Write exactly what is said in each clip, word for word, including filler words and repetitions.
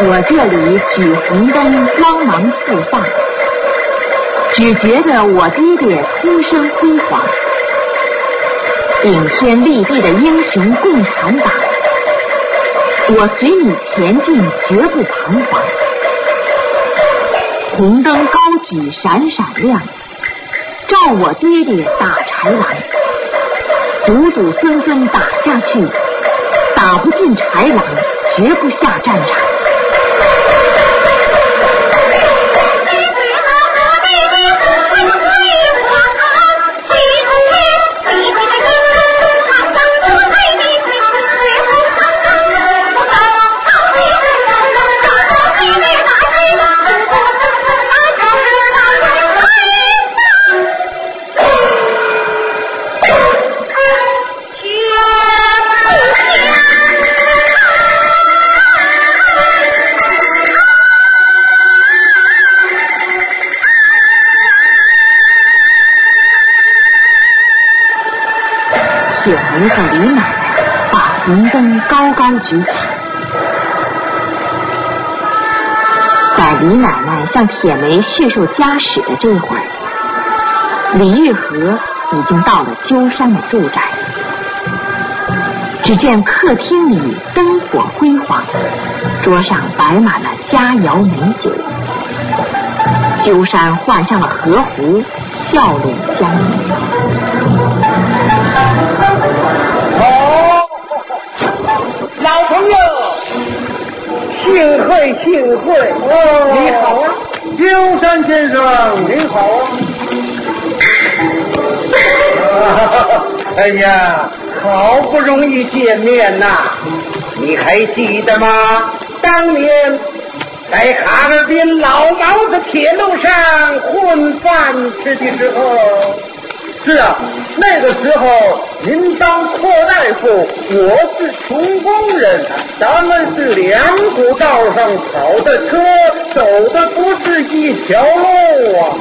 我这里举红灯，光芒四放，只觉得我爹爹出身辉煌，顶天立地的英雄共产党。我随你前进，绝不彷徨。红灯高举，闪闪亮，照我爹爹打豺狼。祖祖孙孙打下去，打不进豺狼，绝不下战场。铁梅和李奶奶把红灯高高举起，在李奶奶向铁梅叙述家史的这会儿，李玉和已经到了鸠山的住宅。只见客厅里灯火辉煌，桌上摆满了佳肴美酒。鸠山换上了和服，笑脸相迎。 哦，老朋友，幸会幸会。哦，你好啊，鸠山先生，您好啊。哎呀，好不容易见面呐，你还记得吗？当年在哈尔滨老毛子铁路上混饭吃的时候。是啊，那个时候您当阔大夫，我是穷工人，咱们是两股道上跑的车，走的不是一条路啊！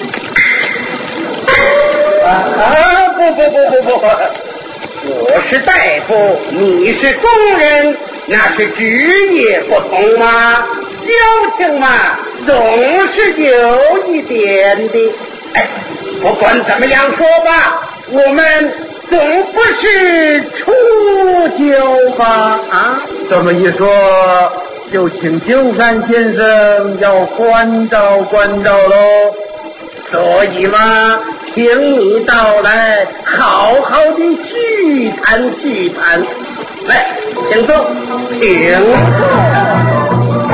啊啊！不不不不不，我是大夫，你是工人，那是职业不同吗？交情嘛，总是有一点的。哎，不管怎么样说吧，我们总不是初交吧？啊，这么一说，就请鸠山先生要关照关照喽。所以嘛，请你到来，好好的叙谈叙谈。来，请坐，请坐。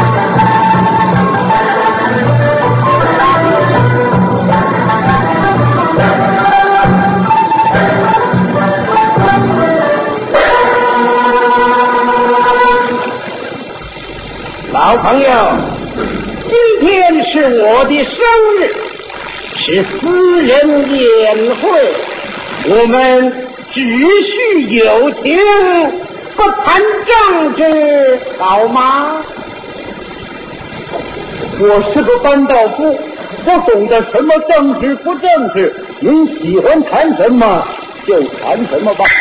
老朋友，今天是我的生日，是私人宴会，我们只叙友情，不谈政治，好吗？我是个班道夫，不懂得什么政治不政治，您喜欢谈什么就谈什么吧。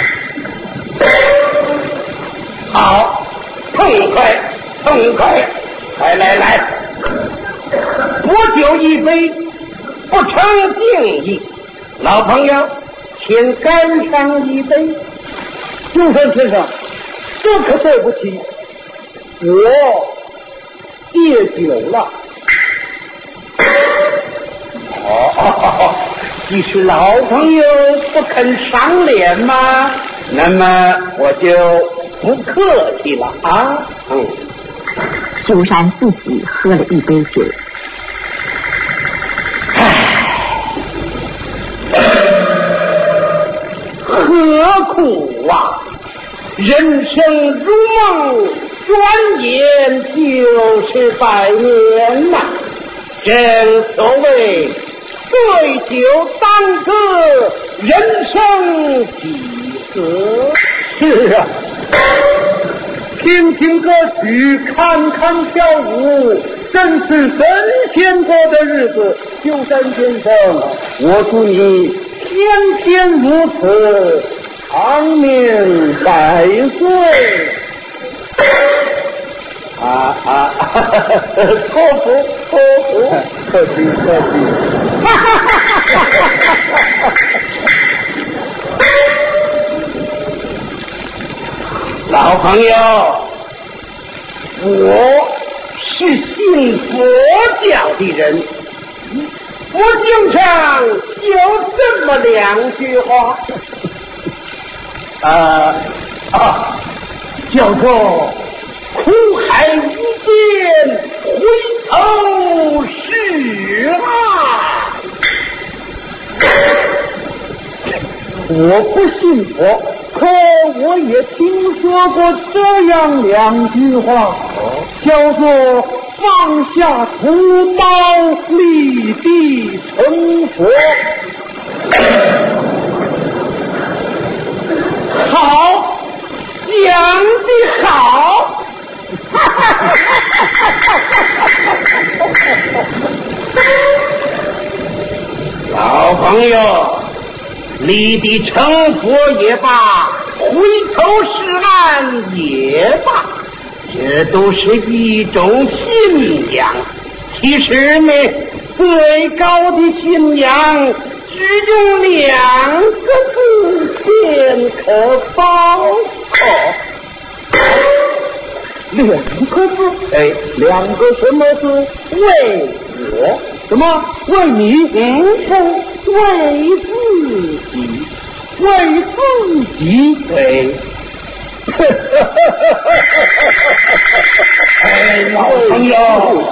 好，痛快痛快，来来来，我酒一杯，不成敬意。老朋友，请干上一杯。鸠山先生，这可对不起，我戒酒了。哦，既是老朋友不肯赏脸吗？那么我就不客气了啊。嗯。 鸠山自己喝了一杯酒。 何苦啊！人生如梦，转眼就是百年呐、啊。正所谓对酒当歌，人生几何？是啊，听听歌曲，看看跳舞，真是神仙过的日子。鸠山先生，我祝你天天如此，长命百岁。 啊啊！托福托福，客气客气。 老朋友，我是信佛教的人，佛经上有这么两句话， 啊啊， 叫做苦海无边，回头是岸。 我不信佛，可我也听说过这样两句话，叫做放下屠刀，立地成佛。 好，讲得好。老朋友，立地成佛也罢，回头是岸也罢，这都是一种信仰。其实呢，最高的信仰只用两个字便可包括。 两个字？ 哎， 两个什么字？ 为我。 什么？为你？ 嗯，不，为自己。 为自己？ 对。哎，老朋友，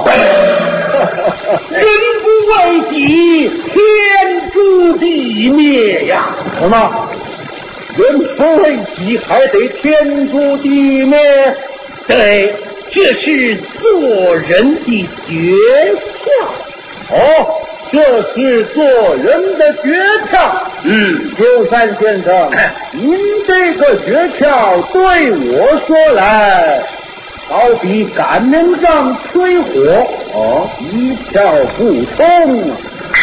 人不为己，天诛地灭呀！ 什么？人不为己，还得天诛地灭？ 对，这是做人的诀窍。 哦，这是做人的诀窍。 嗯， 鸠山先生，您这个诀窍对我说来，好比擀面杖吹火，哦，一窍不通。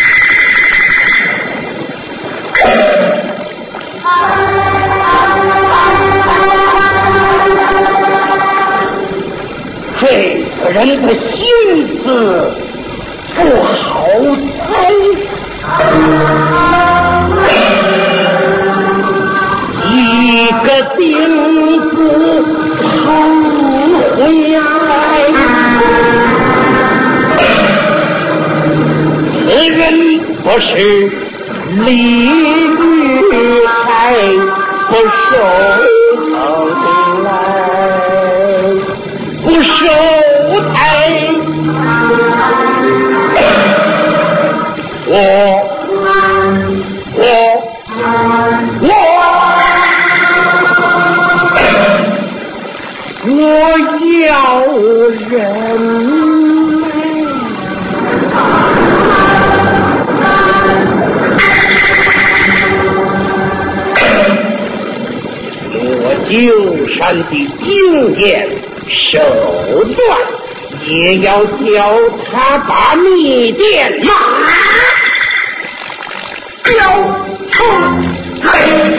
这个人的心思不好猜，一个钉子碰回来，此人不是李玉还不收头来，不收台。我我我我要人我鸠山的经验手段，也要叫他把密电马交出来。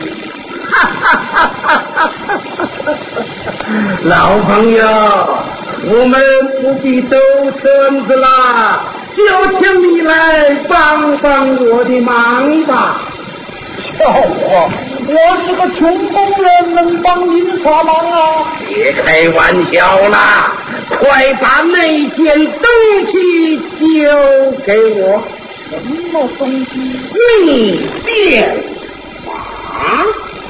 老朋友，我们不必兜圈子啦，就请你来帮帮我的忙吧。 笑话！我是个穷工人，能帮您啥忙啊？ 别开玩笑啦，快把那件东西交给我。 什么东西？ 密电马。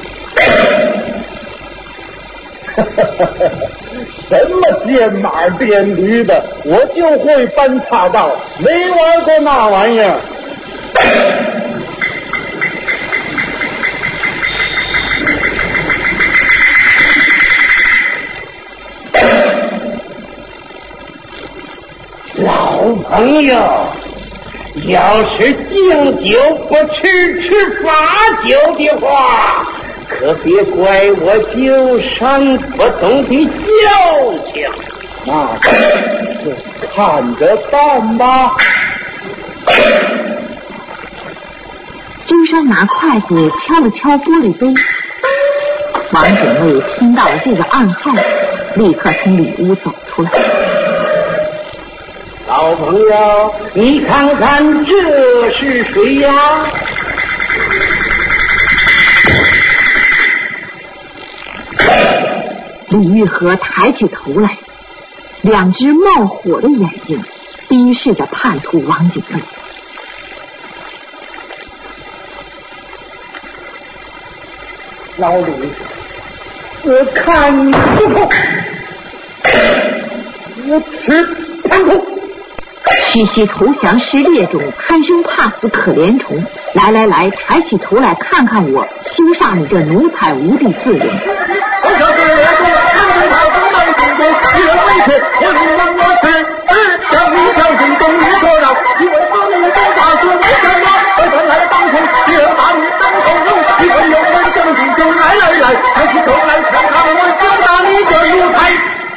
什么电马电驴的，我就会搬岔道，没玩过那玩意儿。 老朋友，要是敬酒不吃吃罚酒的话，可别怪我鸠山不懂得交情。 那就看着办吧。 鸠山拿筷子敲了敲玻璃杯，王警卫听到了这个暗号， 立刻从里屋走出来。 老朋友，你看看这是谁呀？ 李玉和抬起头来，两只冒火的眼睛逼视着叛徒王景卫。 老李，我看你不痛，我吃叛徒。 西西投降是猎种，贪生怕死可怜虫。来来来，抬起头来看看我，羞煞你这奴才无地自容。 我可是我说，看他东南东东，一人为耻，我领让我吃，日将一条心东一个绕，因为把你都打死为什么？我本来当空，一人把你当头肉，一个有为正经就来来来，抬起头来看看我就打你这奴才。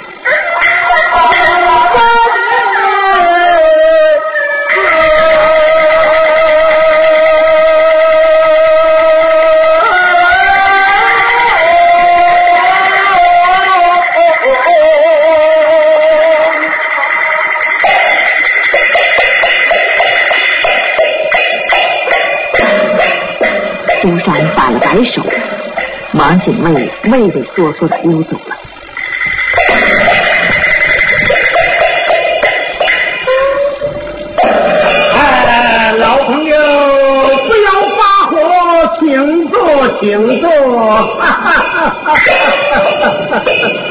朱山摆了摆手，王景卫畏畏缩缩地溜走了。 哎，老朋友，不要发火，请坐，请坐。哈哈哈哈哈！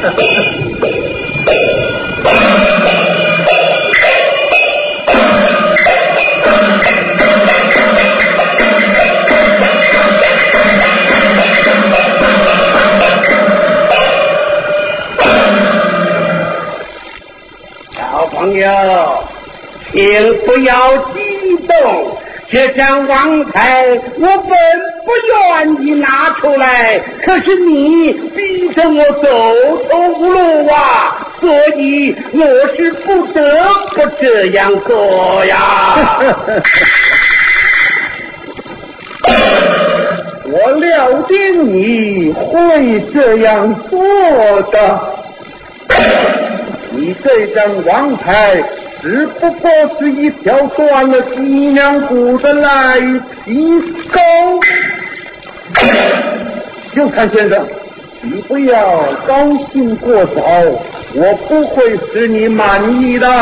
朋友，请不要激动，这张王牌我本不愿意拿出来，可是你逼着我走投无路啊，所以我是不得不这样做呀。 我料定你会这样做的。你这张王牌只不过是一条断了脊梁骨的赖皮狗。右看先生，你不要高兴过早，我不会使你满意的。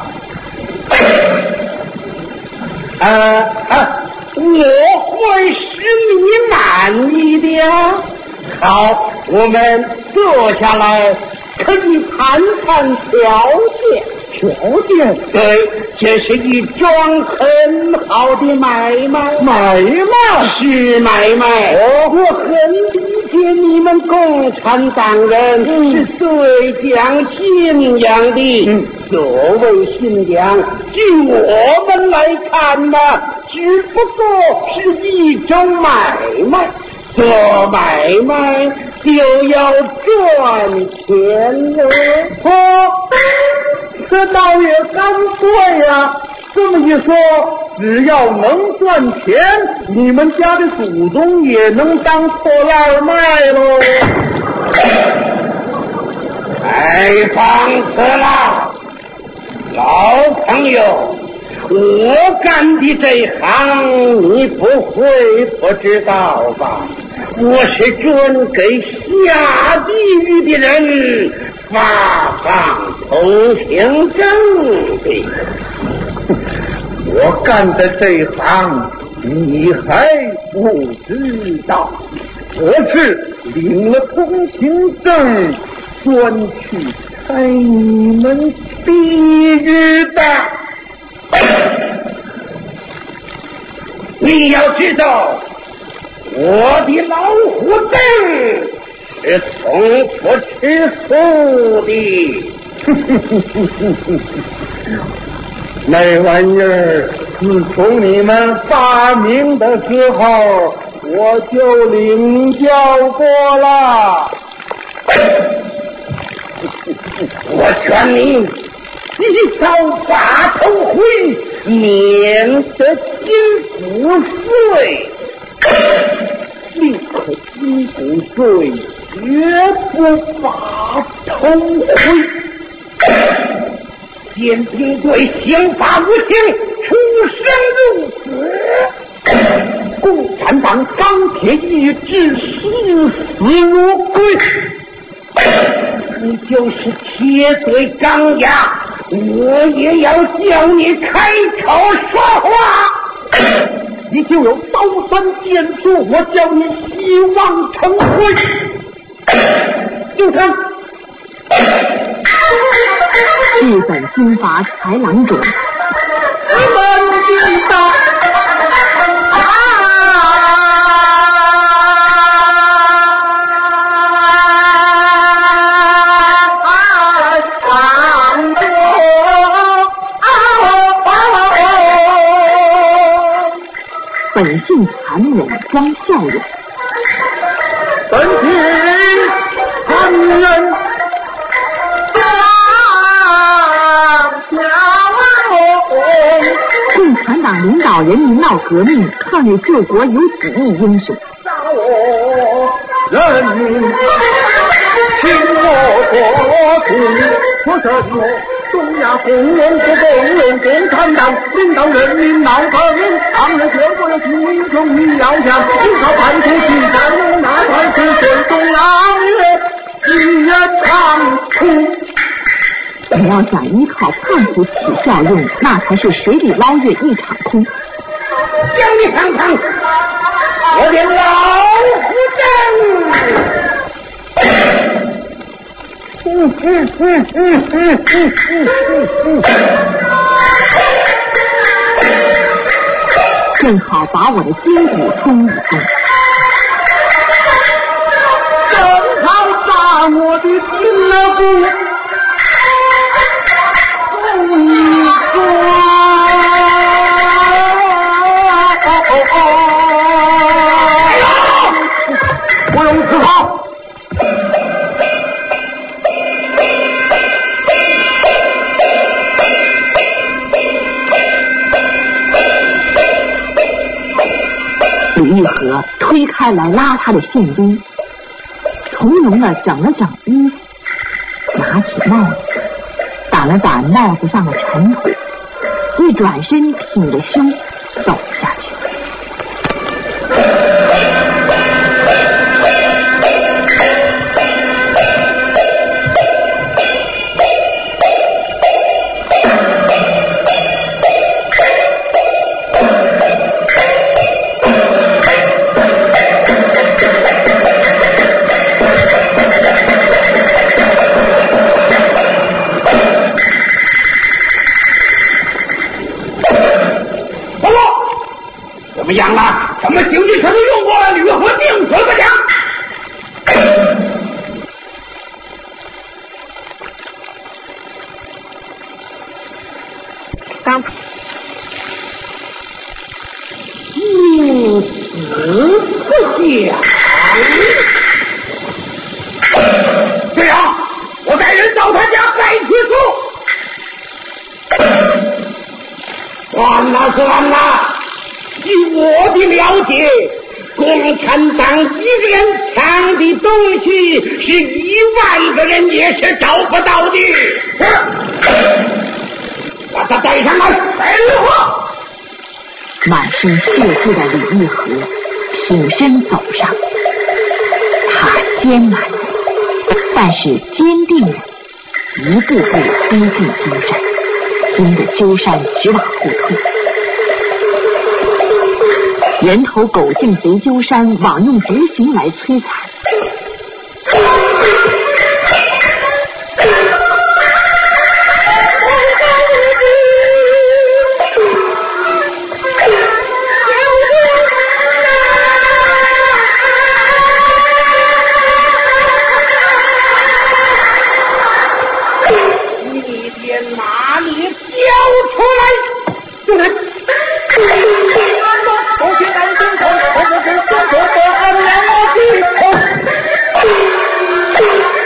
啊啊！我会使你满意的呀。好，我们坐下来。可以谈谈条件。 条件？ 对，这是一桩很好的买卖。 买卖？ 是买卖。哦，我很理解你们共产党人是最讲信仰的。嗯，所谓信仰，据我们来看呢，只不过是一种买卖。做买卖就要赚钱了。 哦，这倒也干脆呀。这么一说，只要能赚钱，你们家的祖宗也能当破烂卖喽。 太放肆了，老朋友，我干的这一行你不会不知道吧？我是专给下地狱的人发放通行证的。 我干的这一行你还不知道，我是领了通行证专去开你们地狱的。 你要知道，我的老虎证是从不吃素的。 那玩意儿自从你们发明的时候，我就领教过了。 我劝你及早把头回，免得金骨税。 立刻金骨税绝不把头重回。监听队刑罚无情，出生入死，共产党钢铁意志，视死如归。你就是铁嘴钢牙，我也要叫你开口说话。你就有刀山剑术，我叫你希望成灰。就成。 日本军阀豺狼中， 日本军阀本性残忍装笑容， 本性残忍共产党领导人民闹革命，抗日救国有几亿英雄。 人民听我说出，说什么？东亚共荣不共荣，共产党领导人民闹革命，抗日救国的英雄你要想，依靠半途去战路，那才是水中朗月，一人长出。 你要想依靠胖虎起效用，那才是水里捞月一场空。 叫你看看，我的老虎证！嗯嗯嗯嗯嗯嗯嗯嗯嗯， 正好把我的筋骨冲一冲。 正好把我的筋骨。不用思考， 李玉和推开来拉他的宪兵，从容的整了整衣服，拿起帽子掸了掸帽子上的尘土，一转身挺着胸走下去。 怎么样了？什么刑具全都用过了，吕和定死不讲。 当如此不讲。对啊，我带人到他家拜去处。算了算了。据我的了解，共产党一个人藏的东西是一万个人也是找不到的。把他带上来，带吕和。 满身血迹的李玉和挺身走上，他艰难的，但是坚定的，一步步逼近鸠山，惊得鸠山直往后退。人头狗进贼鸠山，枉用贼行来摧残。 你别拿你交出来！就来。我去南京城，我是中国的安良的口。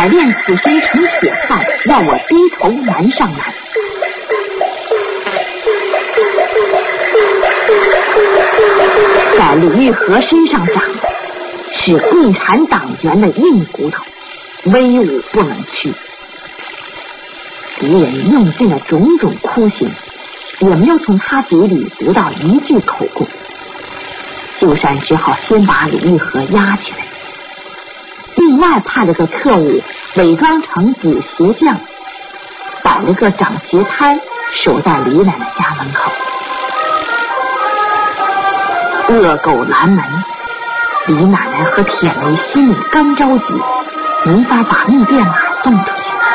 改练此身成铁汉，要我低头难上难。在李玉和身上长的是共产党员的硬骨头，威武不能屈。敌人用尽了种种酷刑，也没有从他嘴里读到一句口供。秀山只好先把李玉和押起来，另外派了个特务伪装成子鞋匠，摆了个长鞋摊，守在李奶奶家门口。恶狗拦门，李奶奶和铁梅心里刚着急，没法把密电码送出去。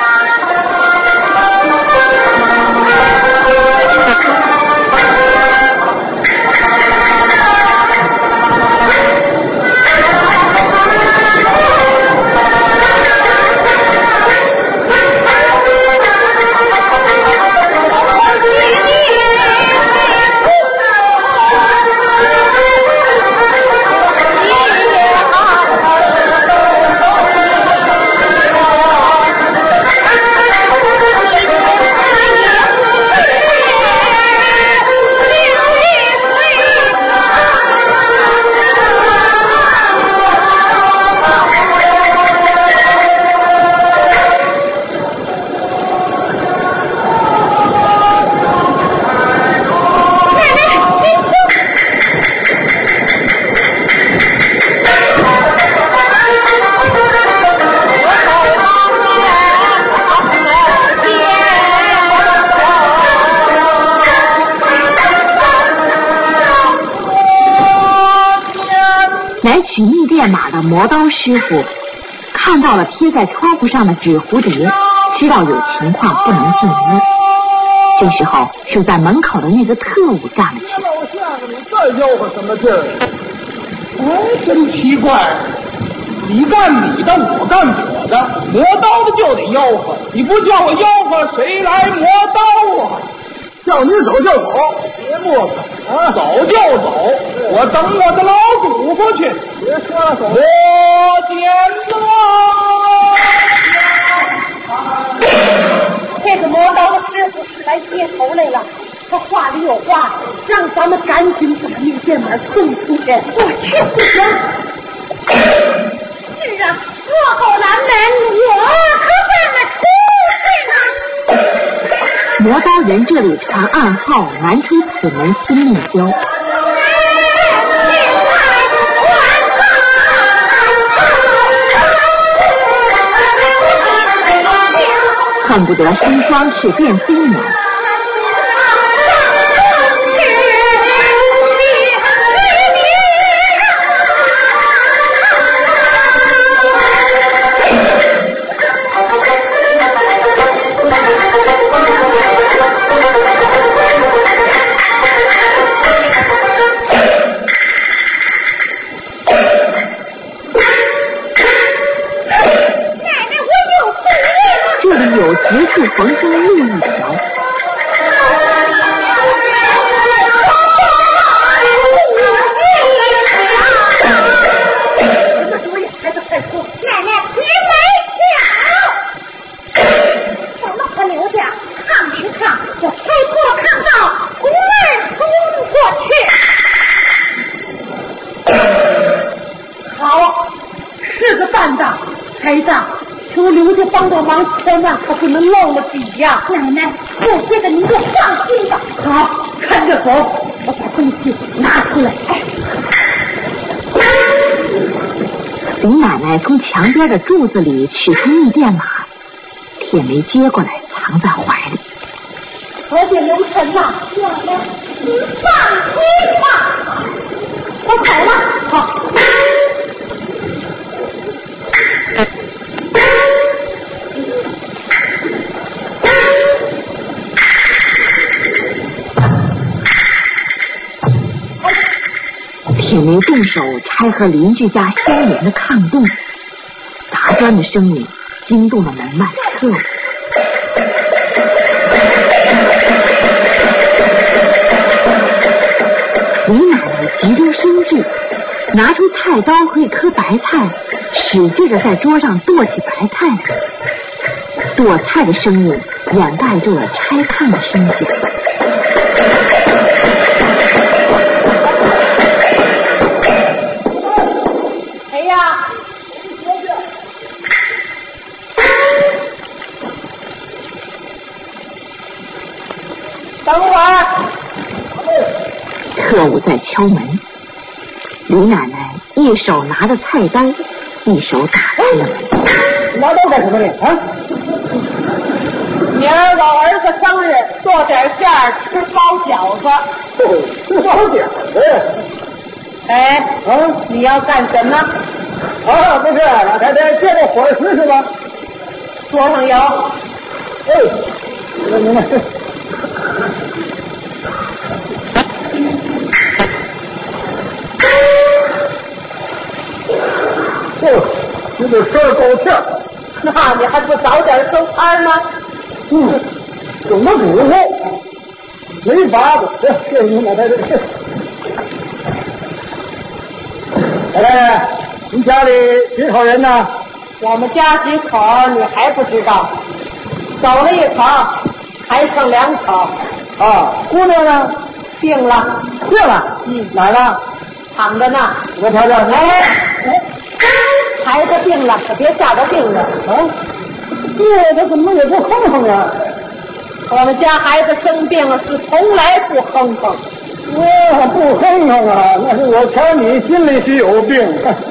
取密电码的磨刀师傅看到了贴在窗户上的纸蝴蝶，知道有情况不能进屋。这时候守在门口的那个特务站了起来。 老相声，你这吆喝什么劲儿？哎，真奇怪，你干你的，我干我的，磨刀的就得吆喝，你不叫我吆喝，谁来磨刀啊？叫你走就走，别磨蹭啊！走就走，我等我的老祖宗去。别说了，走。我见了。这个磨刀的师傅是来接头来了，他话里有话，让咱们赶紧把密电码送出去。我去不行。是啊，恶狗拦门，我可怎么出去呢？ 磨刀人这里传暗号，难出此门新密交。恨不得生双翅变飞鸟。有直处逢生路一条， 孩子快说，奶奶别没脚，怎么可留下？看是看，我开破看到宫儿冲过去。好，是个担当，孩子。求刘家帮帮忙，千万可不能漏了底呀！奶奶，这些个您就放心吧。好，看着走，我把东西拿出来。 李奶奶从墙边的柱子里取出密电码，铁梅接过来，藏在怀里。 可别刘晨呐，奶奶，您放心吧，我走了。好。铁梅动手拆和邻居家相连的炕洞，打砖的声音惊动了门外的特务。李奶奶急中生智，拿出菜刀和一颗白菜， 使劲地在桌上剁起白菜来，剁菜的声音掩盖住了拆炕的声响。 谁呀？等会儿。 特务在敲门，李奶奶一手拿着菜单，一手打开了门。 拿刀干什么呢？啊！ 明儿我儿子生日，做点馅儿吃包饺子。 哦，吃包饺子。 哎， 啊， 你要干什么？ 啊，不是，老太太借个伙食是吧？ 桌上有。 哎，明白明白。哦，你这事儿够呛。 那你还不早点收摊吗？ 嗯，怎么嘱咐？没法子，谢谢您老太太。老太太，你家里几口人呢？ 我们家几口你还不知道？走了一口，还剩两口。 啊，姑娘呢？ 病了。 病了？ 嗯， 哪儿呢？ 躺着呢。 我瞧瞧。 哎，孩子病了，可别吓着病了。 啊，这他怎么也不哼哼啊？ 我们家孩子生病了是从来不哼哼。 我不哼哼啊，那是我瞧你心里是有病。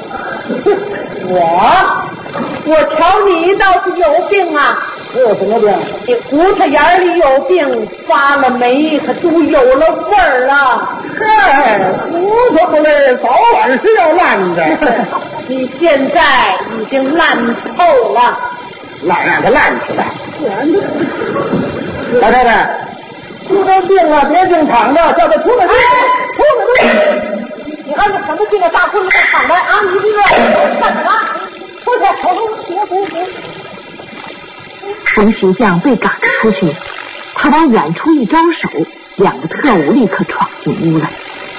我，我瞧你倒是有病啊。 我有什么病？ 你骨头眼里有病，发了霉，可都有了味儿了。 嗨，骨头不累，早晚是要烂的。 你现在已经烂透了。 烂让它烂起来。老太太，出这病了，别净躺着，叫他出来。 出来！你看你什么病啊？大姑娘躺着啊！你这个干什么？出去！出去！行行行。 冯石匠被赶出去，他往远处一招手，两个特务立刻闯进屋来。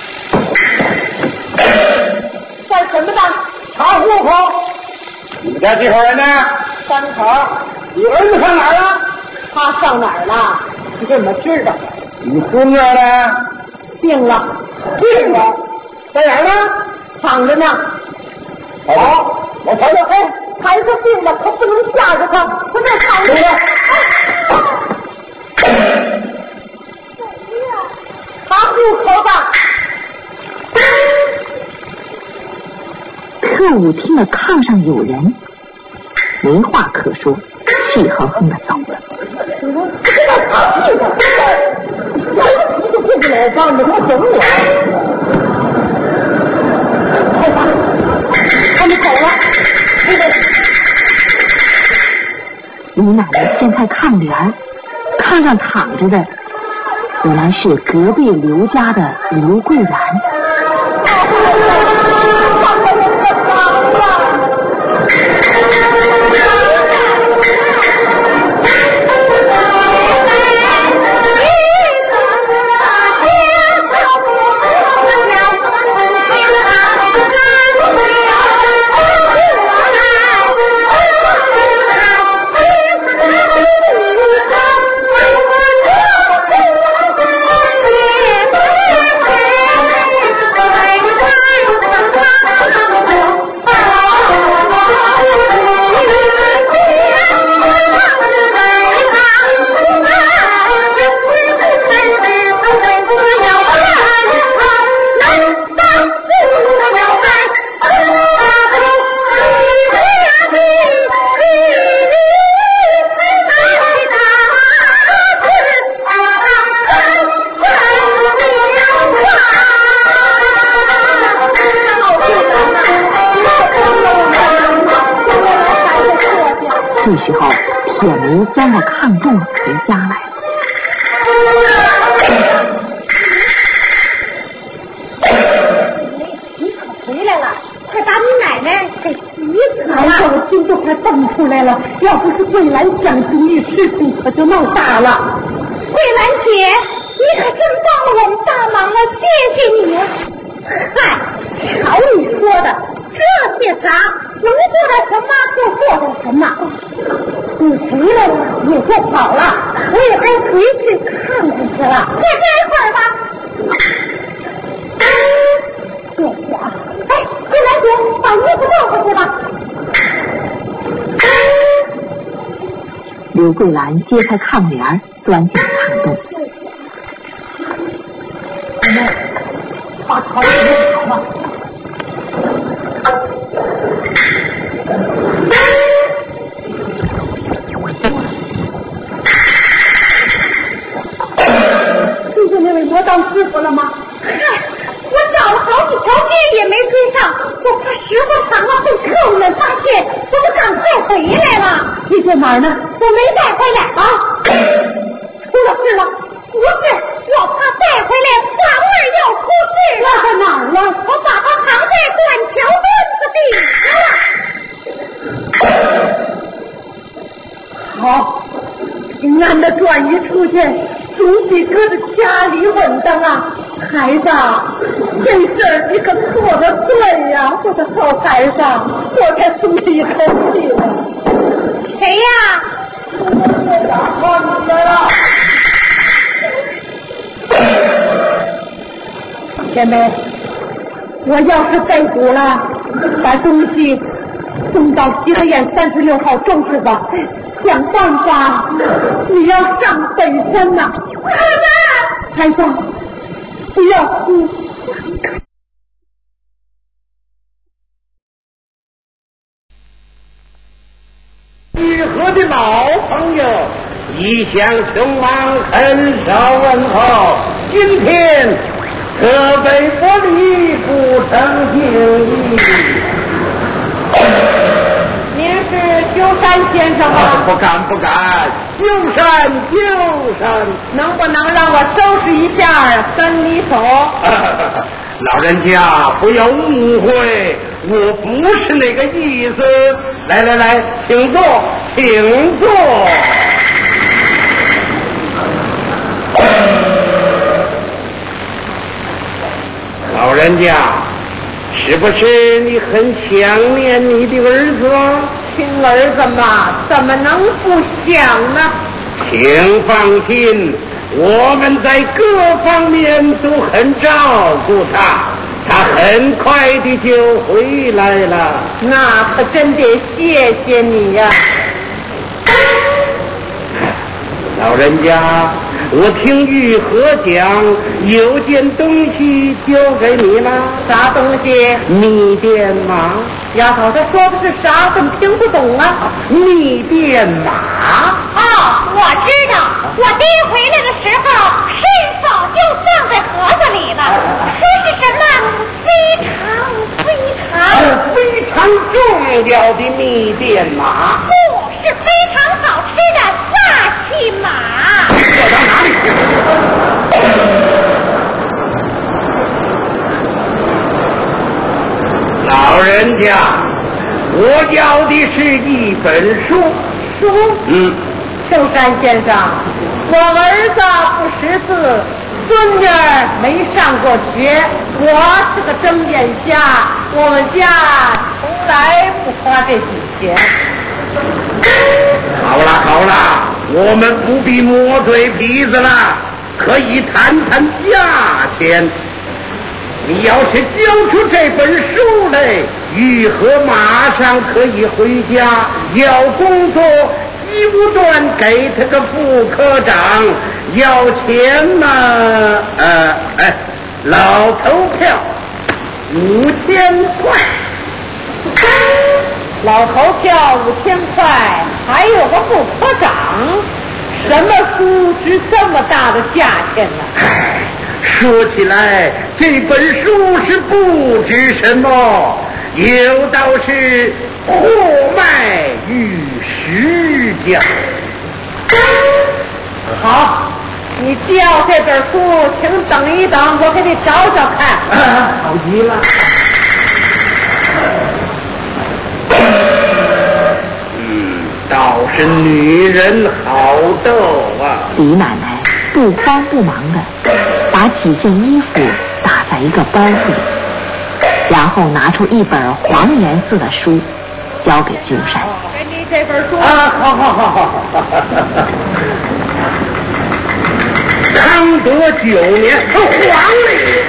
干什么的？ 查户口。你们家几口人呢？ 三口。 你儿子上哪儿了？ 他上哪儿了？你怎么知道？ 你孙女呢？ 病了。 病了？在哪儿呢？ 躺着呢。 好，我瞧瞧。 哎，孩子病了，可不能吓着他，他在躺着。查户口吧。 特务听了炕上有人，没话可说，气哼哼的走了。 这个躺着呢，你就这个老丈人，他整我。快打！他们走了。这个李奶奶掀开炕帘，炕上躺着的原来是隔壁刘家的刘桂兰。这时候，铁梅钻到炕洞回家来了。 你可回来了，快把你奶奶给急死了！哎呀，我心都快蹦出来了。要不是桂兰讲主意，事情可就闹大了。桂兰姐，你可真帮了我们大忙了，谢谢你。嗨，瞧你说的，这些杂能做点什么就做点什么。你回来了也就好了，我也该回去看看去了。再待一会儿吧。对呀，哎，桂兰姐，把衣服倒回去吧。 刘桂兰揭开炕帘，钻进炕洞。 你们把草给弄好吧。听见那位魔道师傅了吗？嗨，我找了好几条街也没追上，我怕时候长了被客户们发现，我就赶快回来了。你在哪儿呢？我没带回来啊。出了事了？不是，我怕带回来房儿要出事了。那在哪儿呢？我把它藏在断桥墩子底下了。好，平安的转移出去，总比搁在家里稳当啊。孩子，这事儿你可做得对呀，我的好孩子，我才松了一口气了。谁呀？我打看你来了。姐妹，我要是被捕了，把东西送到西河沿三十六号中是吧？想办法，你要上北山呐、啊！孩子，孩子，不要哭。 玉河的老朋友，一向兄忙，很少问候。今天可被不离，不成敬意。 您是鸠山先生吗？ 不敢不敢，鸠山鸠山， 能不能让我收拾一下三里头？ 老人家不要误会，我不是那个意思。来来来，请坐，请坐。老人家，是不是你很想念你的儿子？ 亲儿子嘛，怎么能不想呢？ 请放心，我们在各方面都很照顾他，他很快的就回来了。 那可真得谢谢你呀、啊！ 老人家，我听玉和讲，有件东西交给你了。 啥东西？ 密电马。 丫头，他说的是啥？怎么听不懂啊？ 密电马。 哦，我知道，我爹回来的时候，伸手就放在盒子里了，说是什么非常非常非常重要的密电马。 不是非常好吃的萨其马。 我到哪里去？老人家，我要的是一本书。 书？ 嗯。 秋山先生，我儿子不识字，孙女没上过学，我是个睁眼瞎，我们家从来不花这笔钱。 好了好了，我们不必摸嘴皮子了，可以谈谈价钱。你要是交出这本书来，玉和马上可以回家，要工作医务段给他个副科长，要钱嘛，呃，哎，老头票五千块。 老头票五千块，还有个副科长，什么书值这么大的价钱呢？ 唉，说起来，这本书是不值什么，有道是货卖玉石价。 好，你要这本书，请等一等，我给你找找看。 啊，好极了。嗯，倒是女人好斗啊。 李奶奶不慌不忙的把几件衣服打在一个包子里， 然后拿出一本黄颜色的书，交给鸠山。 给你这本书。 啊，好好好好好。康德九年，皇历。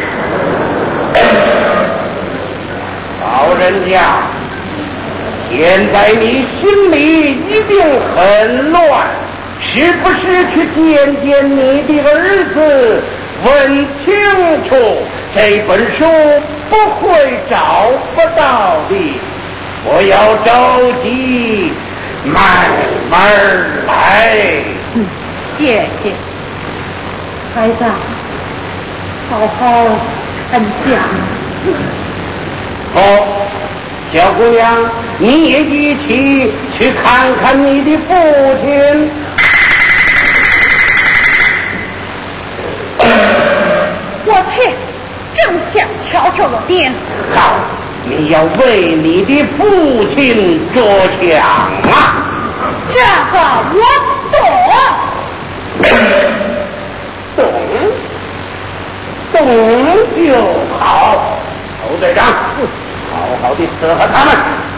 老人家，现在你心里一定很乱，是不是去见见你的儿子，问清楚？这本书不会找不到的，我要着急，慢慢来。 嗯，谢谢。孩子，好好看家。 好，小姑娘，你也一起去看看你的父亲。 我去，正想瞧瞧我爹。 好，你要为你的父亲着想啊。 这个我懂。 懂，懂就好。侯队长，好好的伺候他们。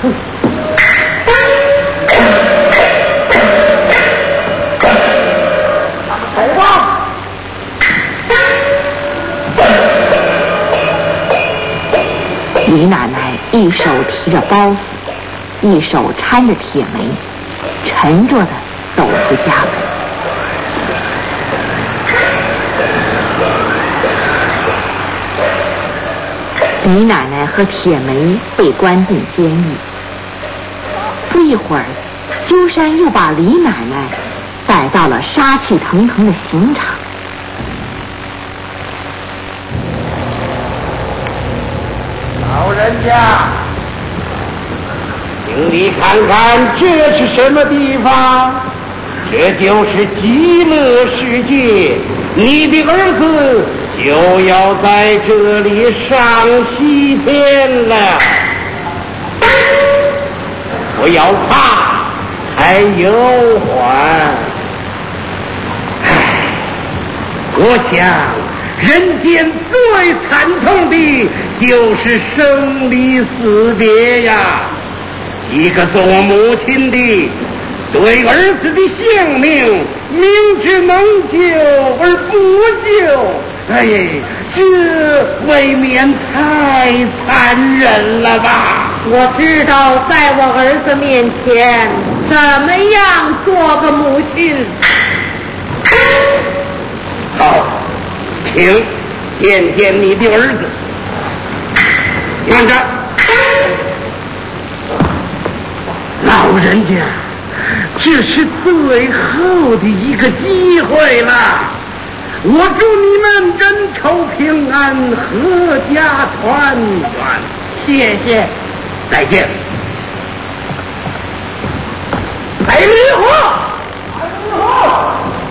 走吧。 李奶奶一手提着包子，一手搀着铁梅，沉着的走出家门。李奶奶和铁梅被关进监狱，不一会儿，鸠山又把李奶奶带到了杀气腾腾的刑场。 老人家，请你看看这是什么地方？这就是极乐世界，你的儿子就要在这里上西天了。不要怕，还有缓。唉，我想人间最惨痛的就是生离死别呀！一个做母亲的对儿子的性命明知能救而不救，哎，这未免太残忍了吧？ 我知道在我儿子面前怎么样做个母亲。 好，请见见你的儿子。看着，老人家，这是最后的一个机会了。我祝你们人头平安，阖家团圆。 谢谢， 再见。白离火，白离火。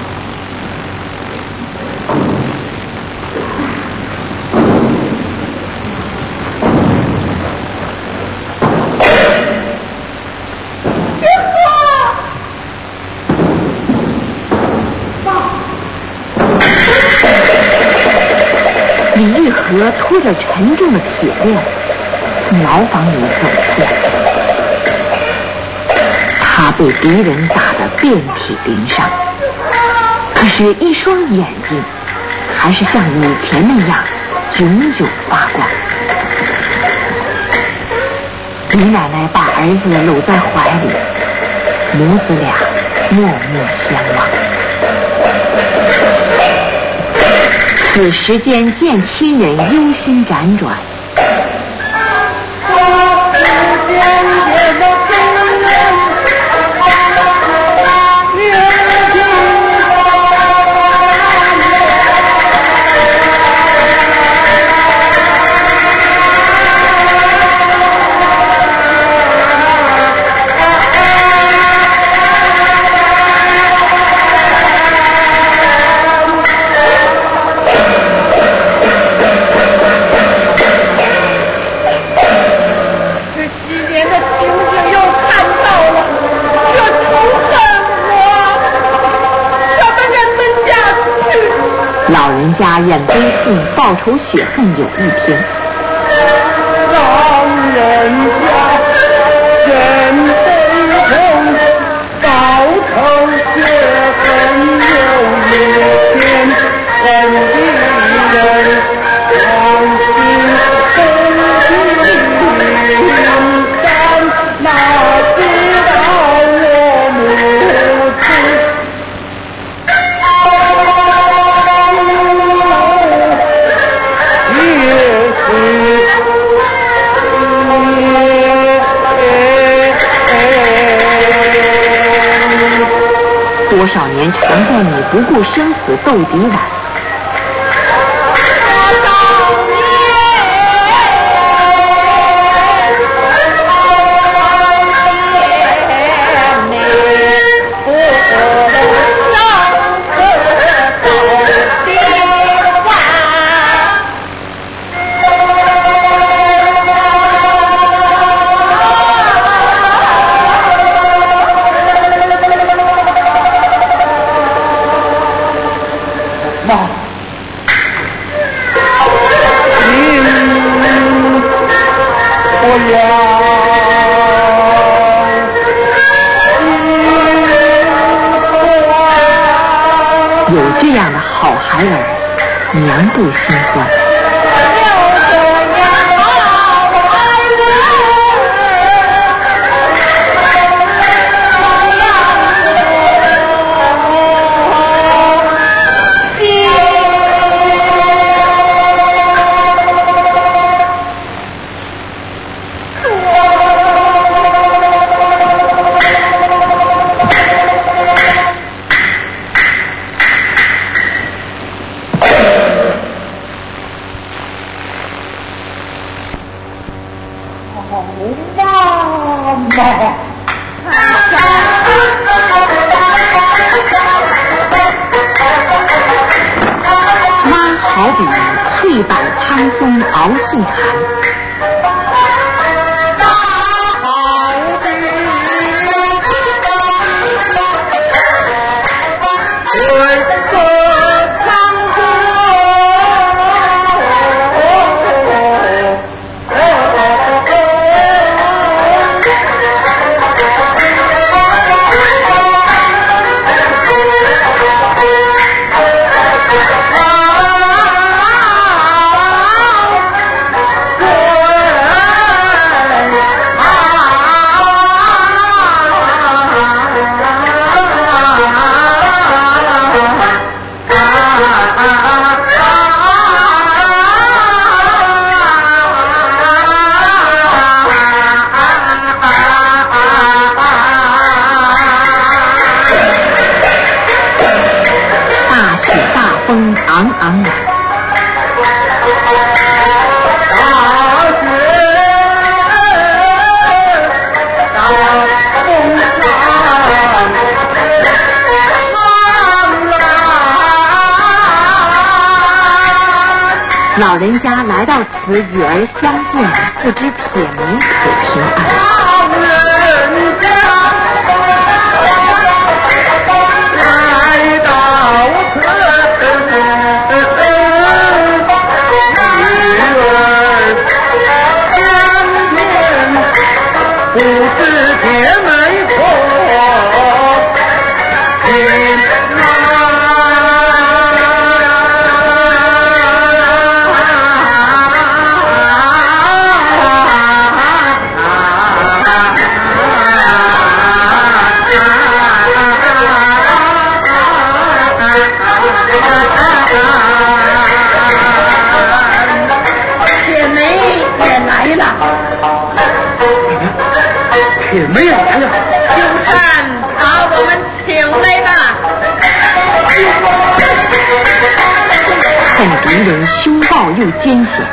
李玉和拖着沉重的铁链从牢房里走出来，他被敌人打得遍体鳞伤，可是一双眼睛还是像以前那样炯炯发光。李奶奶把儿子搂在怀里，母子俩默默相望。此时间见亲人忧心辗转，老人家愿背信报仇雪恨有一天。 老多少年常在你不顾生死斗敌染，有这样的好孩儿，娘不心酸。妈好比翠柏苍松熬岁寒，昂昂然，老人家来到此与儿相见，不知铁门可平安。 铁梅也来了， 秋山把我们请来吧。 看敌人凶暴又艰险，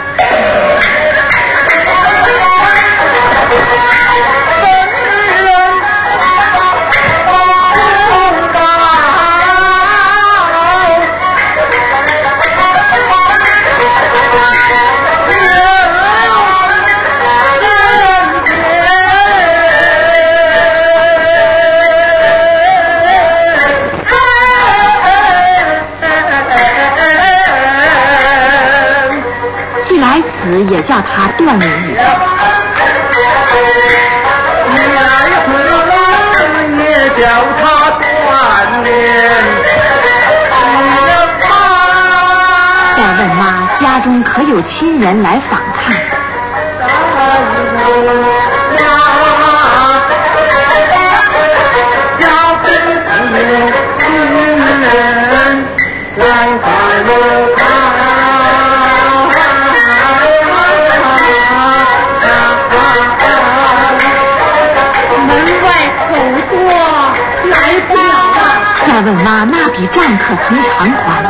也叫他断言语。 中可有亲人来访看？再问妈，那笔账可曾偿还？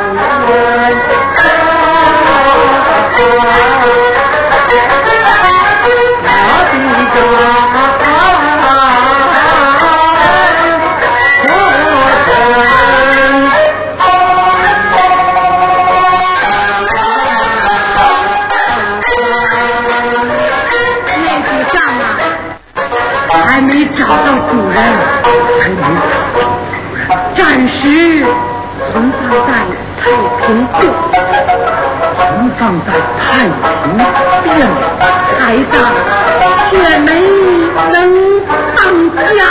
那笔账啊，还没找到主人，还没找到。暂时存放在太平寺，存放在太平殿，孩子却没能放下。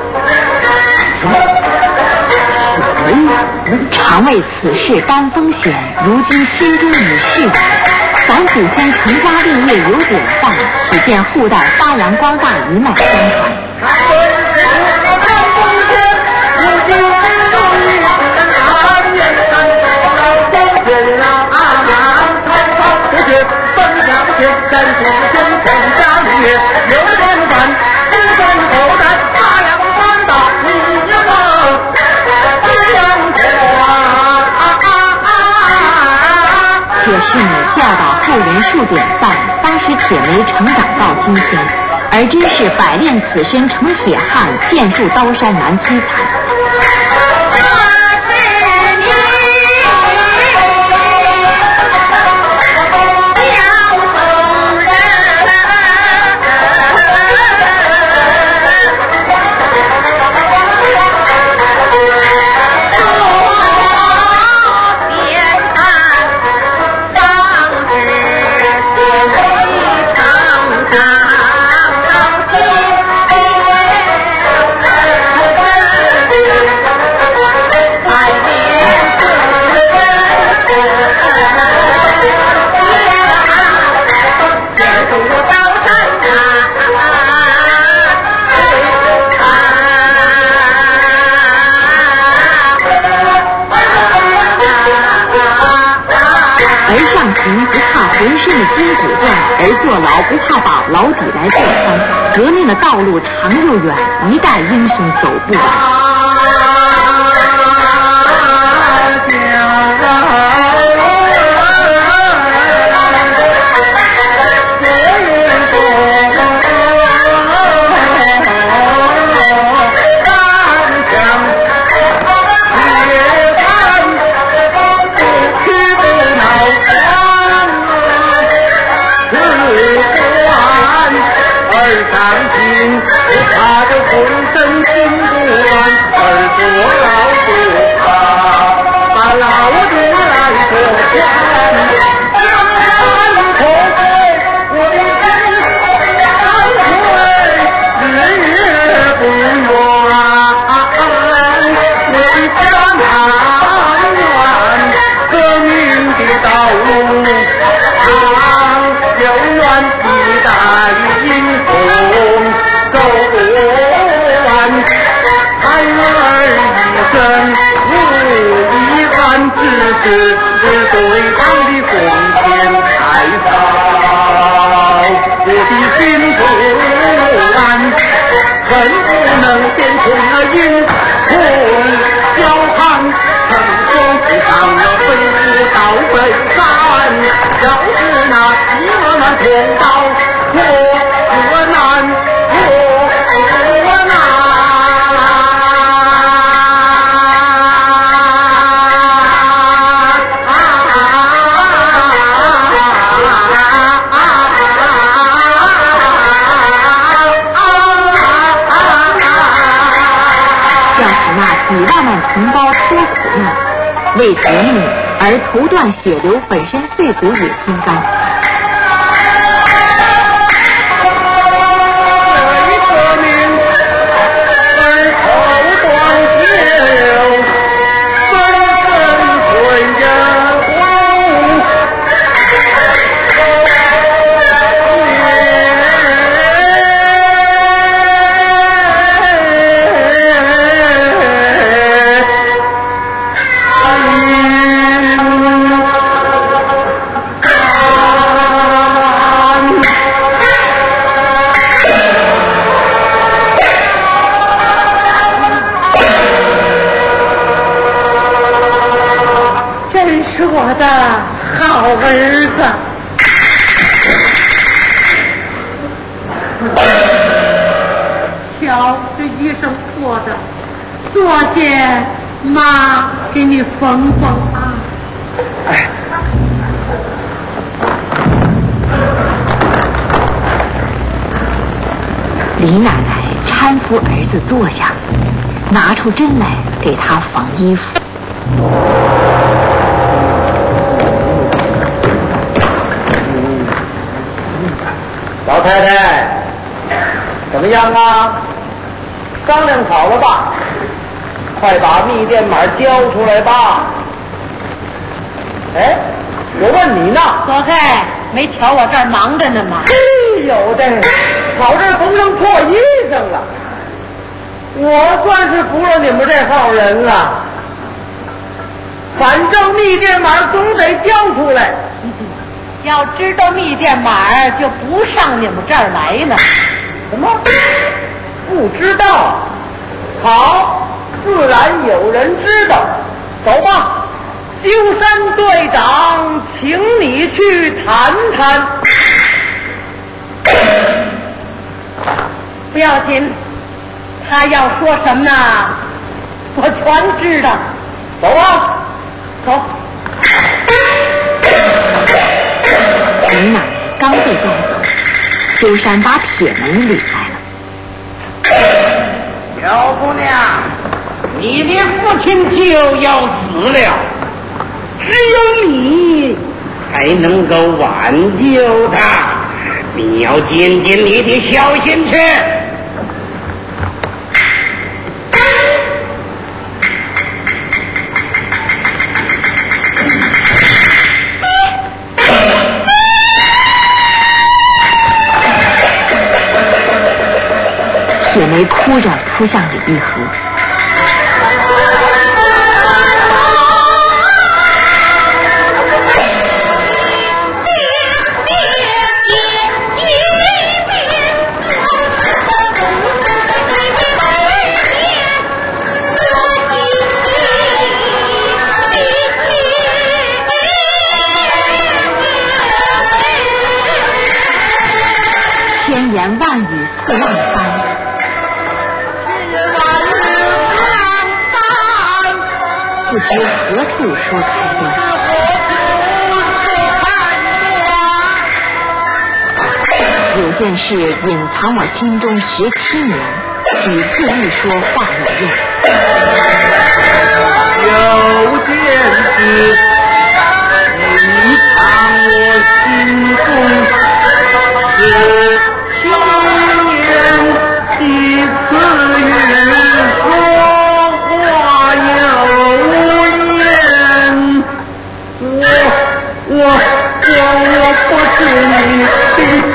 常为此事担风险，如今心中已是。咱祖先成家立业有典范，只见后代发扬光大，一脉相传。 咱祖先成家立业有典范，子孙后代发扬光大，你们相传。 可是你教导后人树典范，当时铁梅成长到今天，而真是百炼此身成铁汉，剑术刀山难摧残。浑身的筋骨断，而坐牢不怕把牢底来坐穿。革命的道路长又远，一代英雄走不完。 他的浑身筋不断，而坐牢不怕，把牢底来坐穿。破费我的身两腿，日月不远，为家难远，革命的道路长又远，一代英雄走不完，孩儿一生无遗憾，只是是对党的奉献太少，我的心不安，恨不能变成了英雄小汉，乘风不上了飞舞到北山，要是那一个那同胞我河南。 几万万同胞脱苦难，为革命而头断血流，粉身碎骨也心甘。 为革命而头断血流，粉身碎骨， 的好儿子。瞧，这衣裳破的，坐下，妈给你缝缝啊。 哎， 李奶奶搀扶儿子坐下，拿出针来给他缝衣服。 老太太，怎么样啊？商量好了吧？快把密电码交出来吧。哎，我问你呢。 左开，没瞧我这儿忙着呢吗？ 嘿，有的，跑这儿缝上破衣裳了。我算是服了你们这号人了。反正密电码总得交出来。 要知道密电码，就不上你们这儿来呢。 什么？不知道？好，自然有人知道。走吧，鸠山队长，请你去谈谈。 不要紧，他要说什么呢，我全知道。 走吧， 走。 李奶奶刚被带走，鸠山把铁门领来了。 小姑娘，你的父亲就要死了，只有你才能够挽救他。你要尽尽你的小心去。 铁梅哭着扑向李玉和。千言万语似浪翻，不知何处说开的。有件事隐藏我心中十七年，几次一说话有用。 有件事隐藏我心中十七年，几次一说话有言。我我我我不是你的。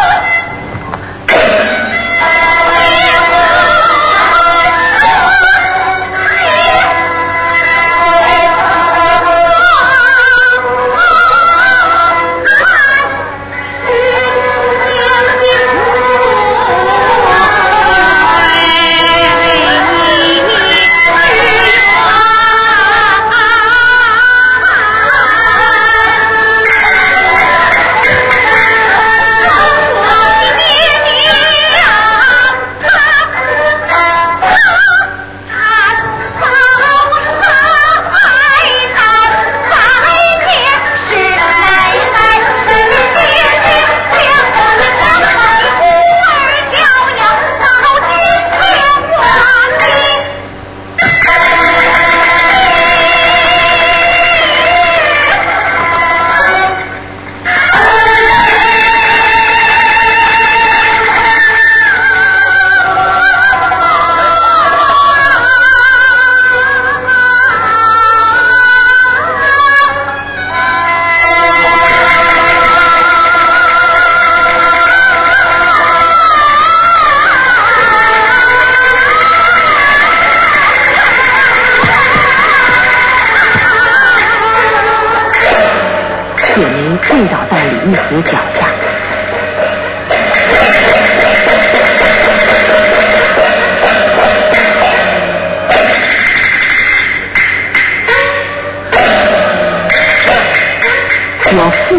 跪倒在李玉和脚下。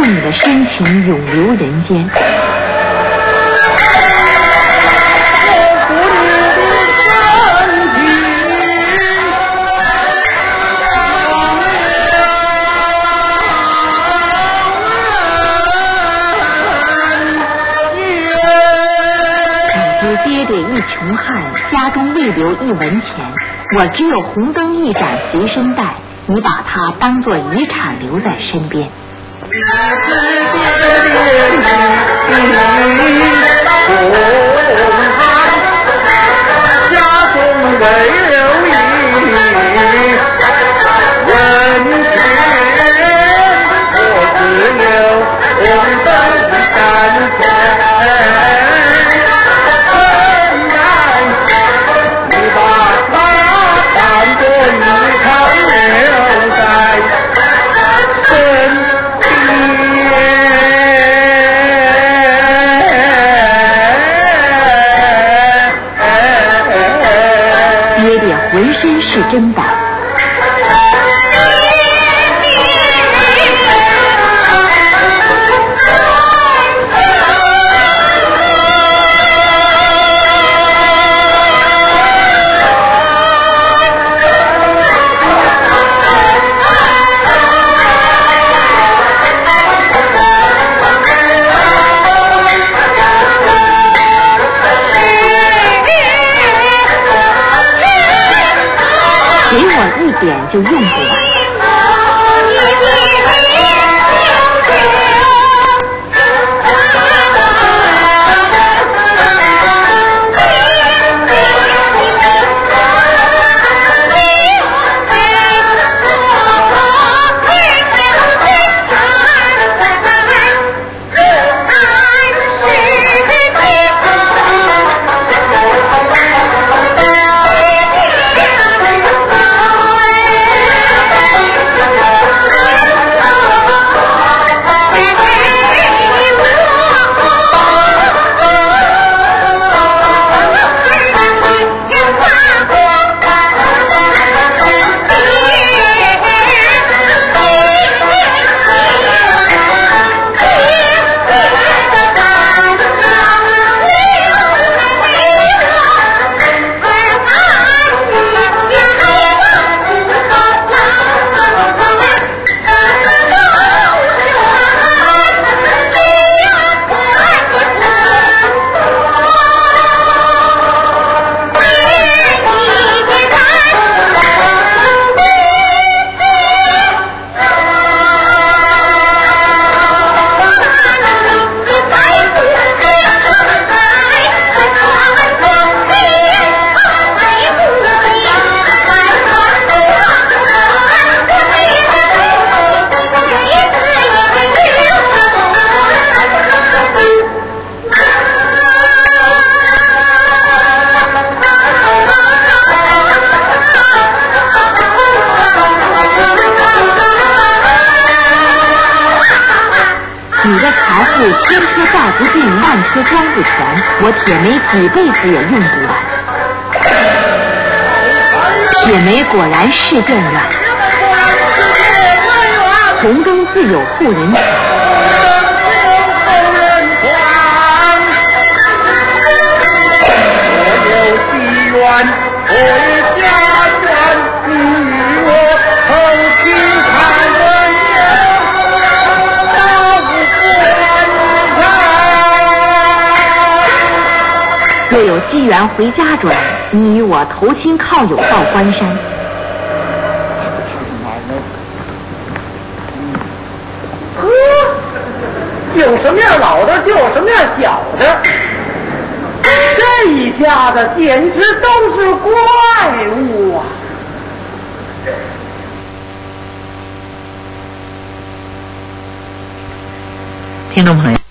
愿你的深情永留人间。爹爹一穷汉，家中未留一文钱，我只有红灯一盏随身带，你把它当作遗产留在身边。 家中未留一文钱，我只有红灯一盏钱。 浑身是真胆。一点就用不完。你的财富千车载不尽，万车装不全，我铁梅几辈子也用不完。铁梅果然是更远，红中自有后人传。 我有机缘回家园，你与我同去看文人。 若有机缘回家转，你与我投亲靠友到关山。 呵，有什么样老的就有什么样小的，这一家子简直都是怪物啊！ 听众朋友。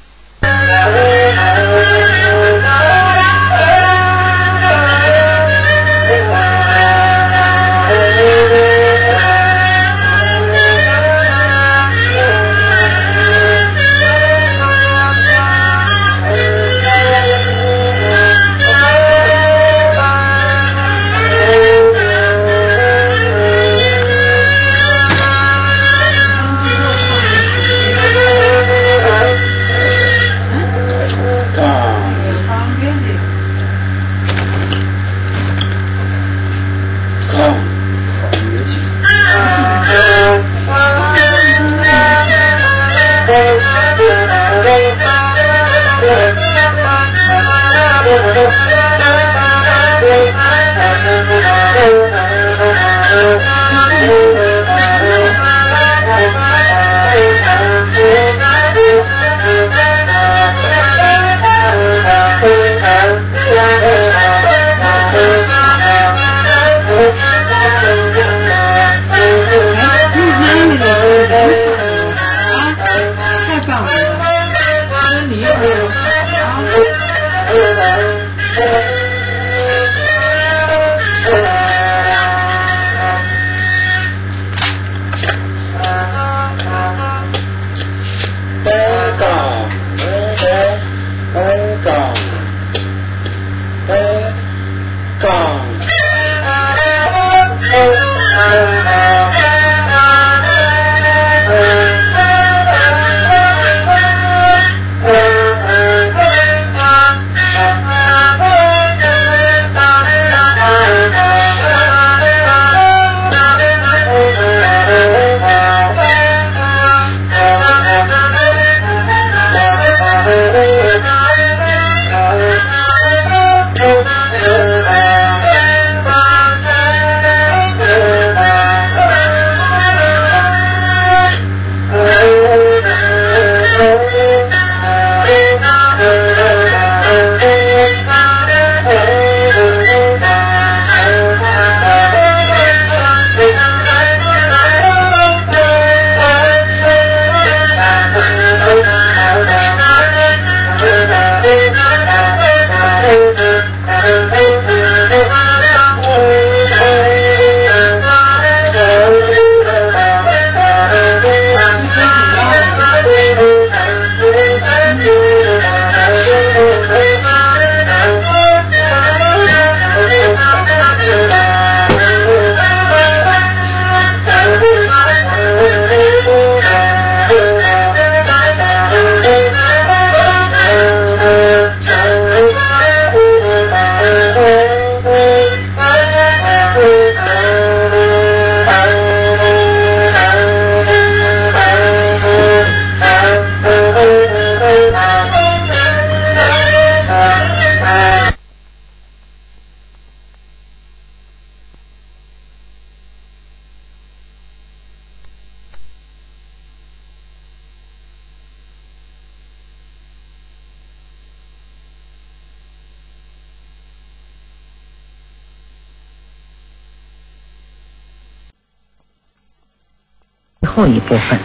后一部分。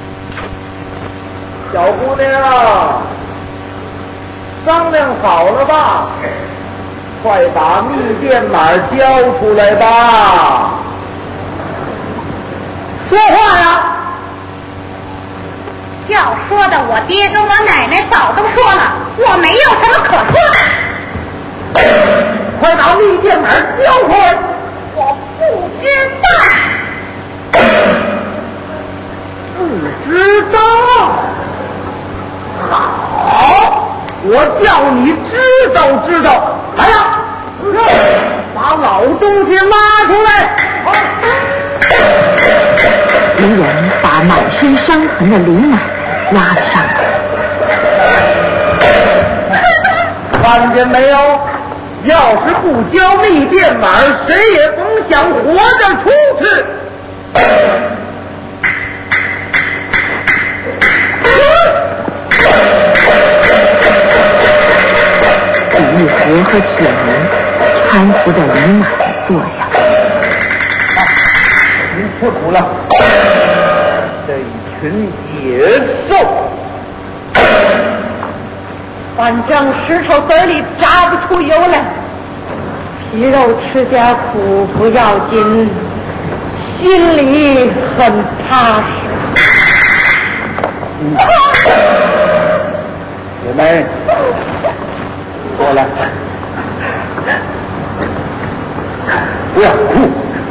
小姑娘，商量好了吧？快把密电码交出来吧！ 说话呀！要说的，我爹跟我奶奶早都说了，我没有什么可说的。 快把密电码交出来！ 我不知道。 不知道？好，我叫你知道知道。来呀，把老东西拉出来！ 敌人把满身伤痕的林奶奶拉了上来。 看见没有？要是不交密电码，谁也甭想活着出去。 李玉和和铁门搀扶着林奶奶坐下。 您吃苦了，这一群野兽， 反正石头子里榨不出油来，皮肉吃点苦不要紧，心里很踏实。 嗯，姐妹，过来，不要哭。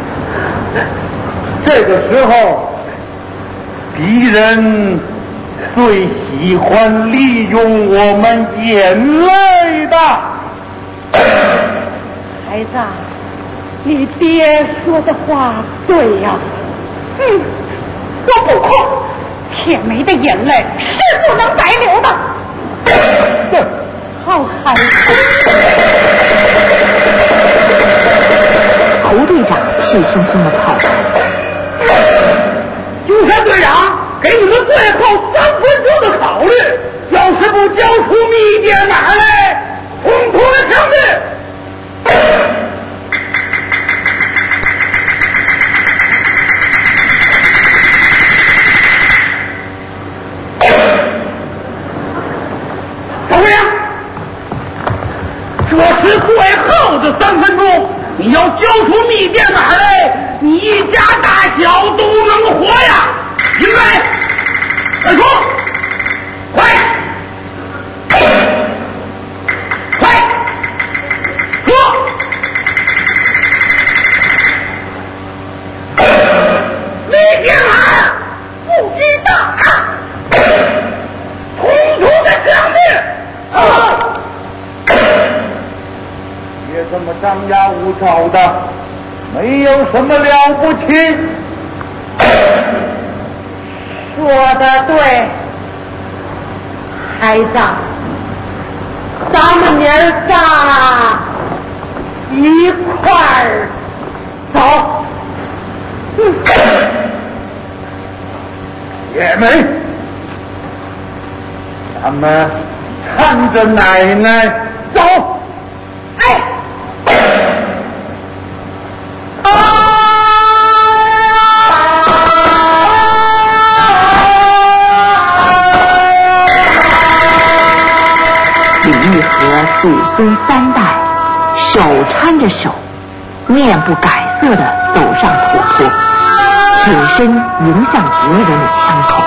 这个时候，敌人最喜欢利用我们眼泪的。 孩子，你爹说的话对呀、啊。嗯，我不哭，铁梅的眼泪是不能白流的。 哼， 好孩子。 侯队长气汹汹的跑来。 金山队长，给你们最后三分钟的考虑，要是不交出密电码来，统统的枪毙。小姑娘，这是最后的三分钟，你要交出密电码来，你一家大小都能活呀！预备，快说，快，快，说！密电码不知道啊！统统的枪毙！啊！ 别这么张牙舞爪的，没有什么了不起。 说的对，孩子，咱们娘儿仨一块儿走。 姐妹，咱们看着奶奶走。 哎。 祖孙三代手搀着手，面不改色地走上土坡，挺身迎向敌人的枪口。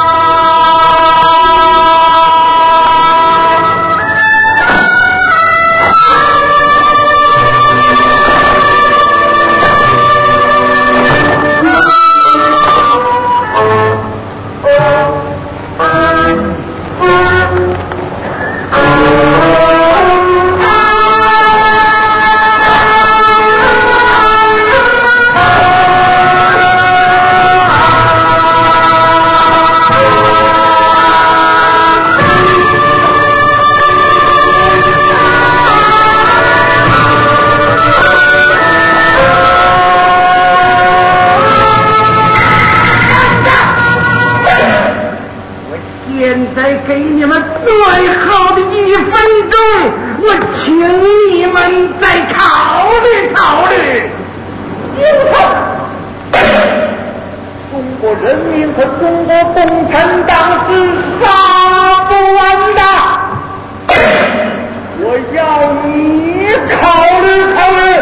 给你们最后的一分钟，我请你们再考虑考虑。 因此，中国人民和中国共产党是杀不完的，我要你考虑考虑。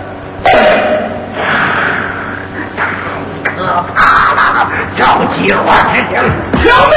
可怕了，着急话之情，小妹。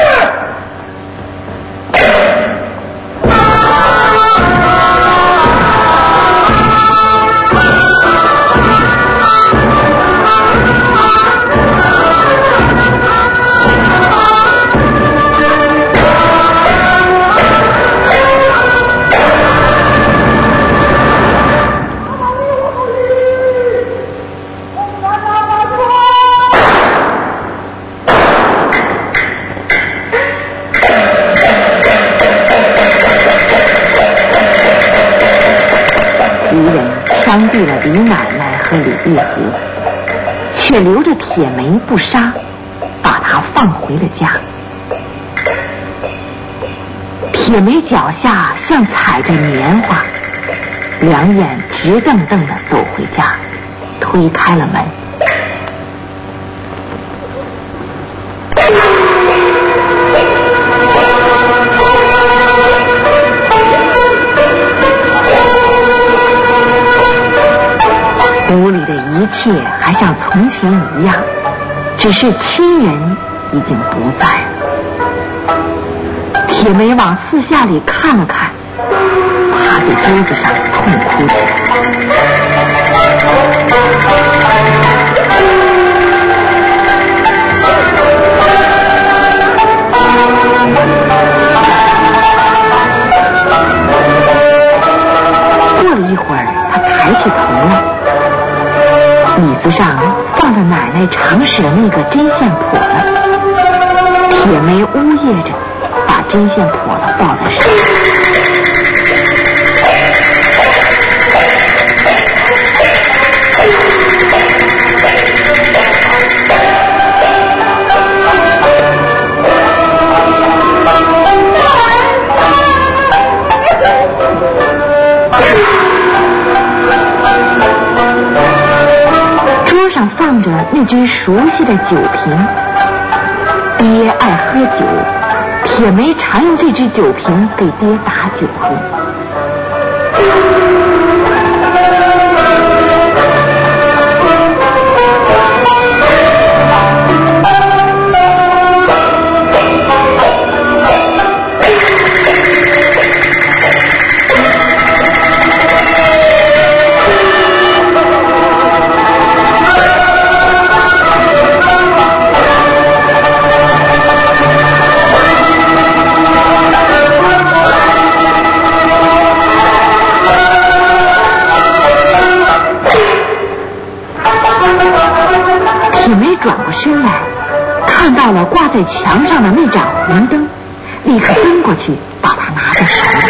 枪毙了李奶奶和李玉和，却留着铁梅不杀，把她放回了家。铁梅脚下像踩着棉花，两眼直瞪瞪地走回家，推开了门。屋里的一切还像从前一样，只是亲人已经不在了。铁梅往四下里看了看，趴在桌子上痛哭起来。过了一会儿，她抬起头来，椅子上放着奶奶常使的那个针线笸箩，铁梅呜咽着把针线笸箩抱在手里。 上放着那只熟悉的酒瓶。爹爱喝酒，铁梅常用这只酒瓶给爹打酒喝。转过身来，看到了挂在墙上的那盏红灯，立刻奔过去把它拿在手里。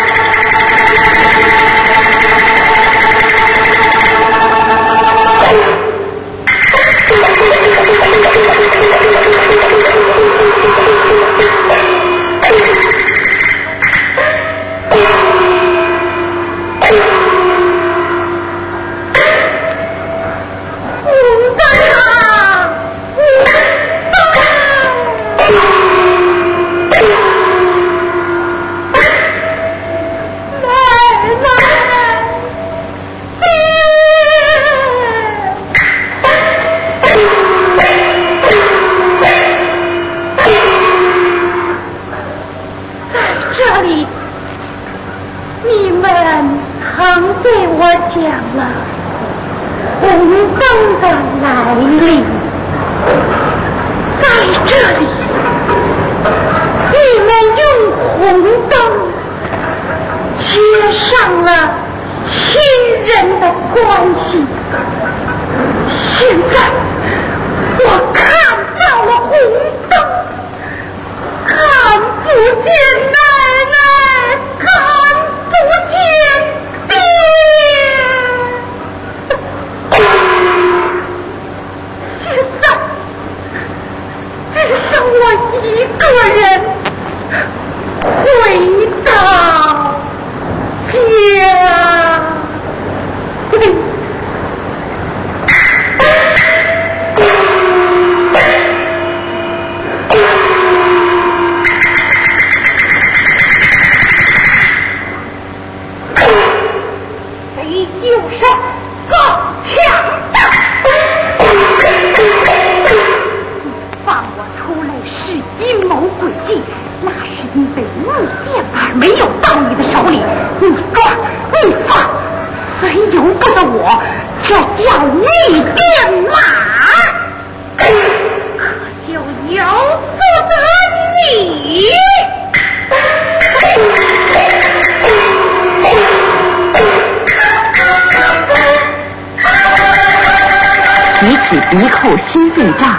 鼻扣心肺炸，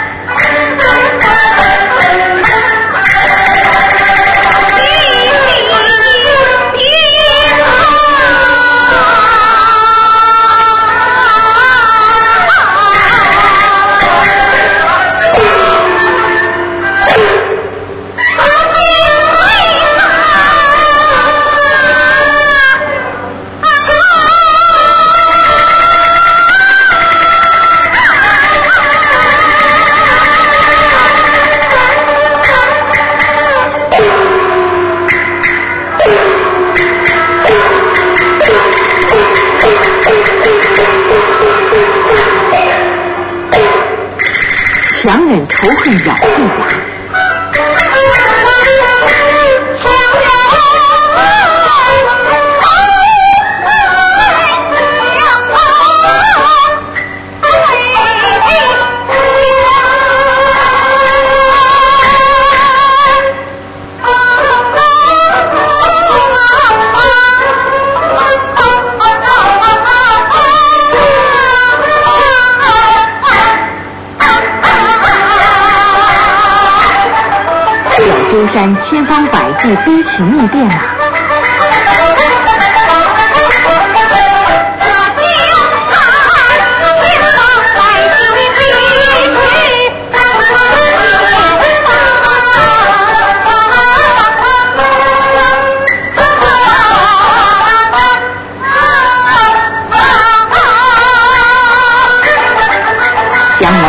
强忍仇恨咬碎牙。舟山千方百计逼取密电啊！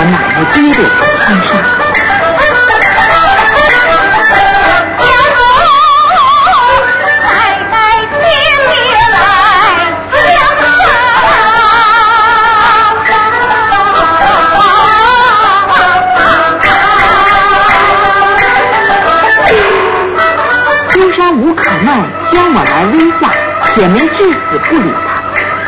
奶奶爹爹穿上。无可奈，将我来威吓，铁梅至死不理他。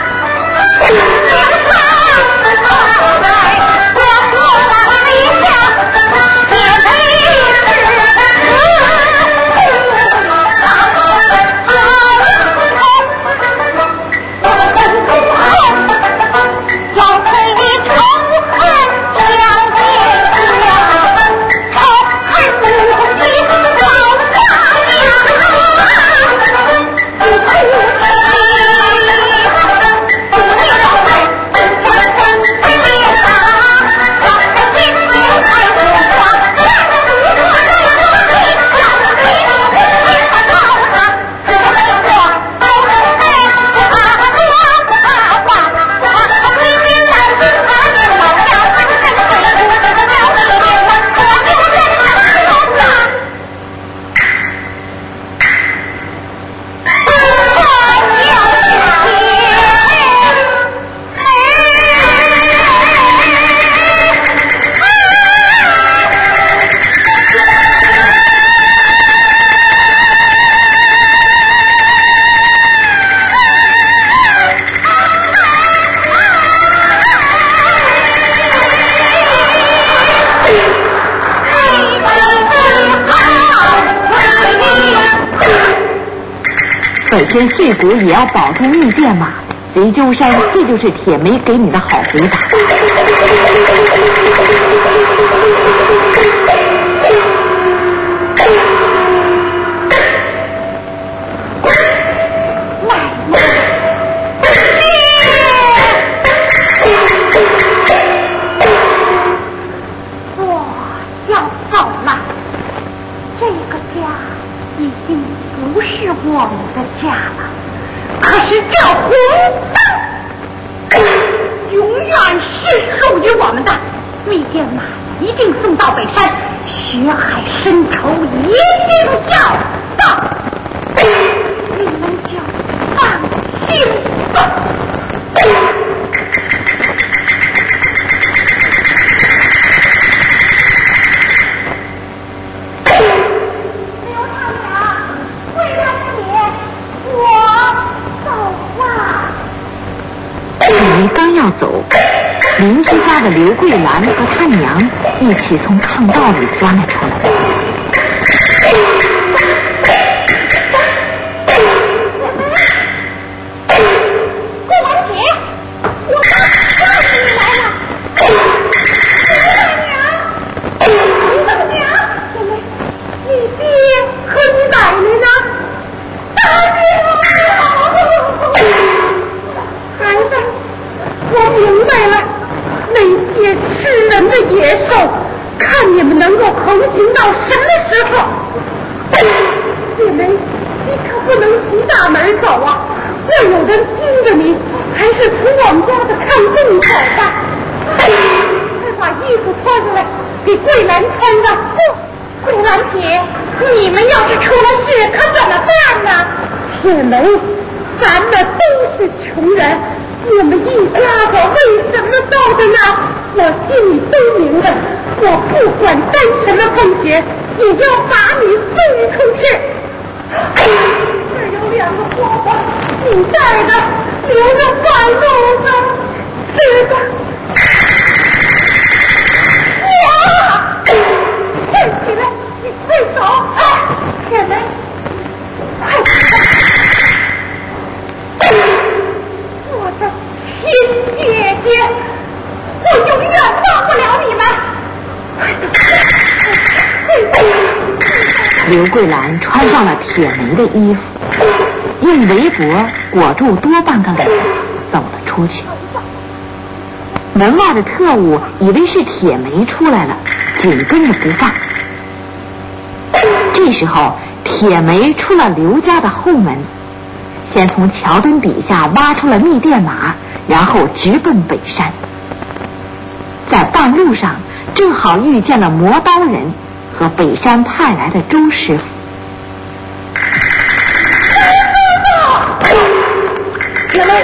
本身碎骨也要保住密电马，贼鸠山，这就是铁梅给你的好回答。 我们的家了，可是这红灯永远是属于我们的。密电马一定送到北山，血海深仇一定要报，你们就放心吧。 刚要走，邻居家的刘桂兰和她娘一起从炕道里钻了出来。 桂兰姐，我大娘你来了！大娘，大娘，妹妹，你爹和你奶奶呢？大娘，孩子。我明白了，那些吃人的野兽，看你们能够横行到什么时候？姐妹，你可不能骑大门走啊，会有人盯着你，还是从我们家的看洞走吧。快把衣服脱下来，给桂兰穿上。桂兰姐，你们要是出了事，可怎么办呢？铁梅，咱们都是穷人。我们一家子为什么到的呢？我心里都明白，我不管担什么风险，也要把你送出去。这有两个活活，你带着，留着半路子，吃吧。哇！站起来，你快走！铁梅，快走！我的亲姐姐，我永远忘不了你们。 刘桂兰穿上了铁梅的衣服，用围脖裹住多半个脸，走了出去。门外的特务以为是铁梅出来了，紧跟着不放。这时候铁梅出了刘家的后门，先从桥墩底下挖出了密电马，然后直奔北山。 在半路上正好遇见了磨刀人和北山派来的周师傅。 姐妹，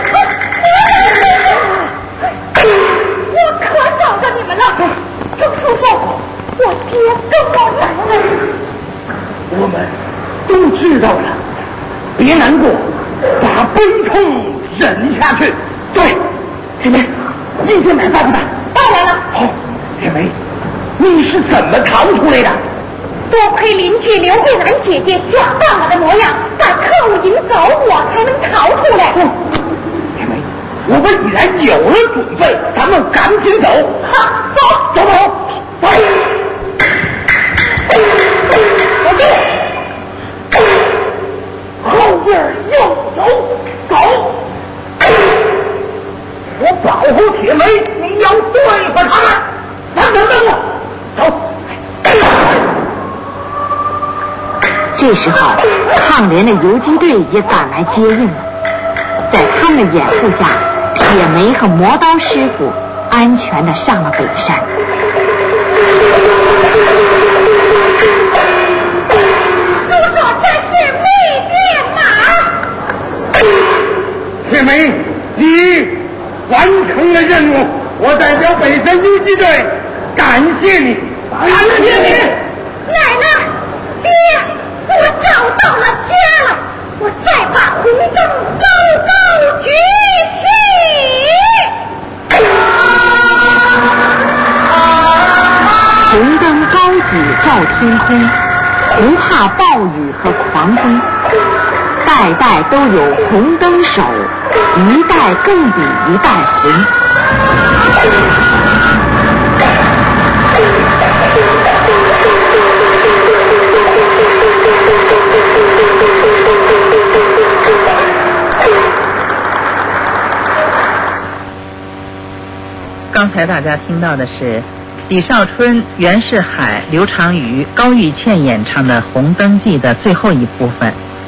我可找着你们了！周叔叔，我爹跟我来了。 我们都知道了，别难过，把悲痛忍下去。对，姐妹，你先买饭吧。 当然了。 好，姐妹，你是怎么逃出来的？ 多亏邻居刘慧兰姐姐假扮我的模样，把特务引走，我才能逃出来。 嗯，姐妹，我们已然有了准备，咱们赶紧走。 好，走， 走走，走。 我弟， 后边右走，走。我保护铁梅，你要对付他们。等等等我，走。 这时候，抗联的游击队也赶来接应了。在他们的掩护下，铁梅和磨刀师傅安全地上了北山。 叔叔，这是未电码。 铁梅，你完成了任务，我代表北山游击队感谢你，感谢你。 奶奶，爹。我找到了家了，我再把红灯高高举起。 红灯高举照天空，不怕暴雨和狂风，代代都有红灯手，一代更比一代红。 刚才大家听到的是李少春、袁世海、刘长瑜、高玉倩演唱的《红灯记》的最后一部分。